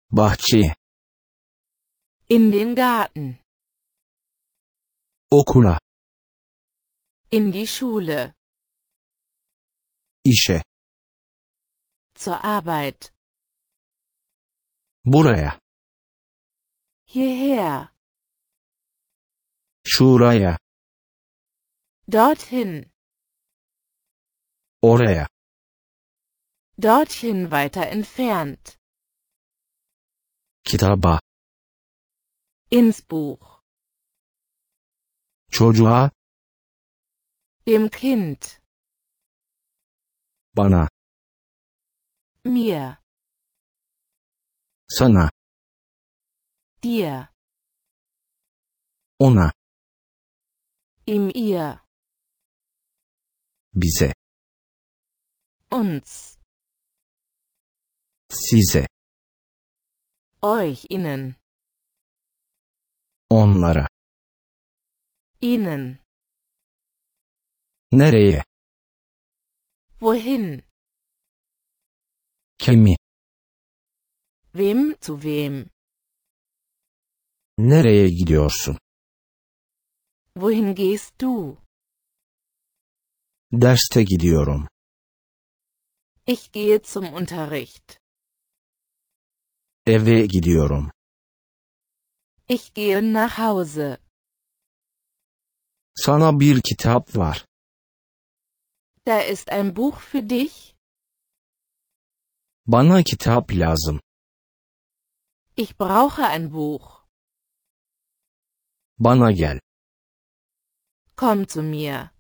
Bahçeye. In den Garten. Okula. In die Schule. İşe. Zur Arbeit. Buraya. Hierher. Şuraya. Dorthin. Oraya. Dorthin weiter entfernt. Kitaba. Ins Buch. Çocuğa. Dem Kind. Bana. Mir. Sana. Dir. Ona. Ihm ihr. Bize. Uns. Size. Euch ihnen. Onlara. Ihnen. Nereye? Wohin? Kimi? Wem zu wem? Nereye gidiyorsun? Wohin gehst du? Derste gidiyorum. Ich gehe zum Unterricht. Eve gidiyorum. Ich gehe nach Hause. Sana bir kitap var. Da ist ein Buch für dich. Bana kitap lazım. Ich brauche ein Buch. Bana gel. Komm zu mir.